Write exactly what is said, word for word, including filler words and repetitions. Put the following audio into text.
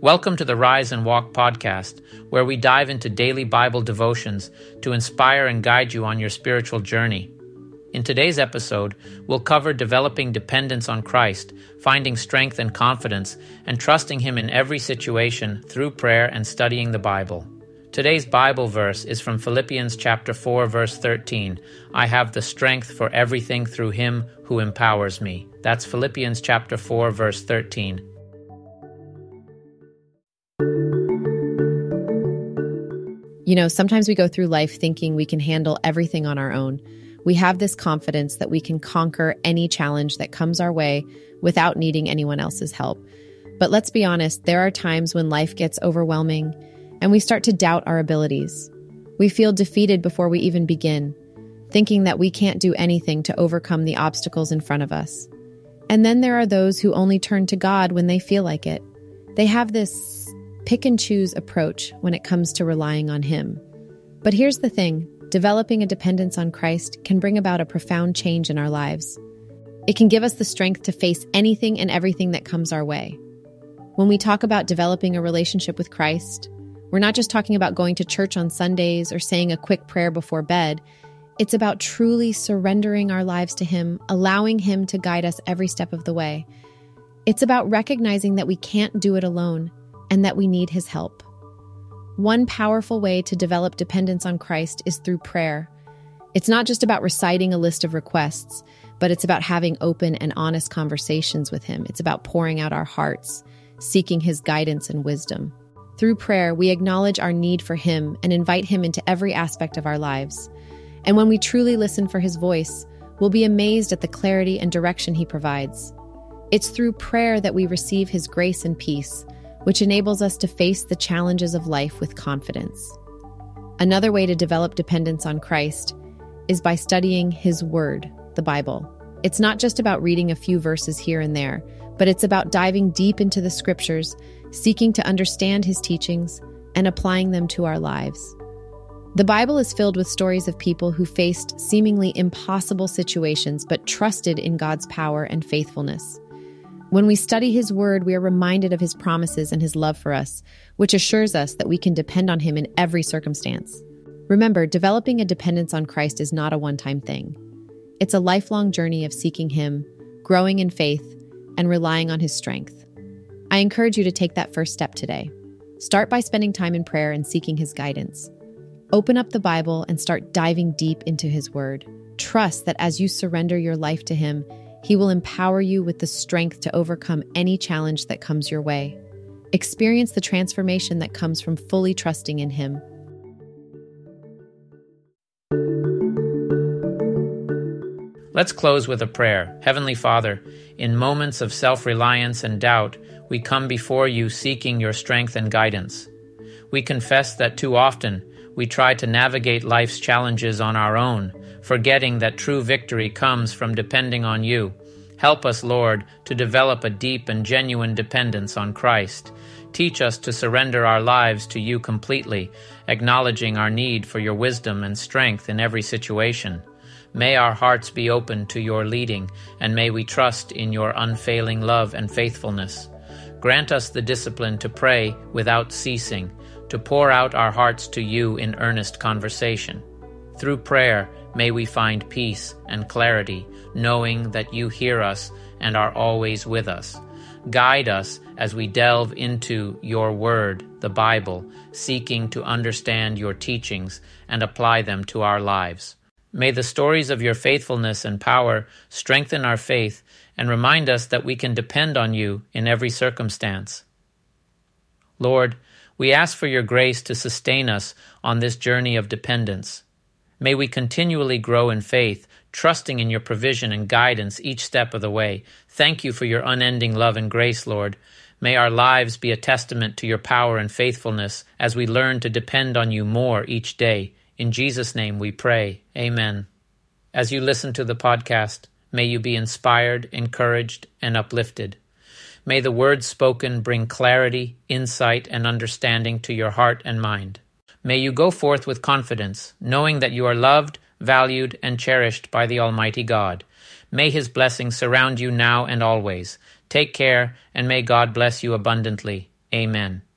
Welcome to the Rise and Walk podcast, where we dive into daily Bible devotions to inspire and guide you on your spiritual journey. In today's episode, we'll cover developing dependence on Christ, finding strength and confidence, and trusting Him in every situation through prayer and studying the Bible. Today's Bible verse is from Philippians chapter four, verse thirteen. I have the strength for everything through Him who empowers me. That's Philippians chapter four, verse thirteen. You know, sometimes we go through life thinking we can handle everything on our own. We have this confidence that we can conquer any challenge that comes our way without needing anyone else's help. But let's be honest, there are times when life gets overwhelming and we start to doubt our abilities. We feel defeated before we even begin, thinking that we can't do anything to overcome the obstacles in front of us. And then there are those who only turn to God when they feel like it. They have this pick and choose approach when it comes to relying on Him. But here's the thing, developing a dependence on Christ can bring about a profound change in our lives. It can give us the strength to face anything and everything that comes our way. When we talk about developing a relationship with Christ, we're not just talking about going to church on Sundays or saying a quick prayer before bed. It's about truly surrendering our lives to Him, allowing Him to guide us every step of the way. It's about recognizing that we can't do it alone and that we need His help. One powerful way to develop dependence on Christ is through prayer. It's not just about reciting a list of requests, but it's about having open and honest conversations with Him. It's about pouring out our hearts, seeking His guidance and wisdom. Through prayer, we acknowledge our need for Him and invite Him into every aspect of our lives. And when we truly listen for His voice, we'll be amazed at the clarity and direction He provides. It's through prayer that we receive His grace and peace, which enables us to face the challenges of life with confidence. Another way to develop dependence on Christ is by studying His Word, the Bible. It's not just about reading a few verses here and there, but it's about diving deep into the Scriptures, seeking to understand His teachings, and applying them to our lives. The Bible is filled with stories of people who faced seemingly impossible situations but trusted in God's power and faithfulness. When we study His Word, we are reminded of His promises and His love for us, which assures us that we can depend on Him in every circumstance. Remember, developing a dependence on Christ is not a one-time thing. It's a lifelong journey of seeking Him, growing in faith, and relying on His strength. I encourage you to take that first step today. Start by spending time in prayer and seeking His guidance. Open up the Bible and start diving deep into His Word. Trust that as you surrender your life to Him, He will empower you with the strength to overcome any challenge that comes your way. Experience the transformation that comes from fully trusting in Him. Let's close with a prayer. Heavenly Father, in moments of self-reliance and doubt, we come before You seeking Your strength and guidance. We confess that too often we try to navigate life's challenges on our own, forgetting that true victory comes from depending on You. Help us, Lord, to develop a deep and genuine dependence on Christ. Teach us to surrender our lives to You completely, acknowledging our need for Your wisdom and strength in every situation. May our hearts be open to Your leading, and may we trust in Your unfailing love and faithfulness. Grant us the discipline to pray without ceasing, to pour out our hearts to You in earnest conversation. Through prayer, may we find peace and clarity, knowing that You hear us and are always with us. Guide us as we delve into Your Word, the Bible, seeking to understand Your teachings and apply them to our lives. May the stories of Your faithfulness and power strengthen our faith and remind us that we can depend on You in every circumstance. Lord, we ask for Your grace to sustain us on this journey of dependence. May we continually grow in faith, trusting in Your provision and guidance each step of the way. Thank You for Your unending love and grace, Lord. May our lives be a testament to Your power and faithfulness as we learn to depend on You more each day. In Jesus' name we pray. Amen. As you listen to the podcast, may you be inspired, encouraged, and uplifted. May the words spoken bring clarity, insight, and understanding to your heart and mind. May you go forth with confidence, knowing that you are loved, valued, and cherished by the Almighty God. May His blessings surround you now and always. Take care, and may God bless you abundantly. Amen.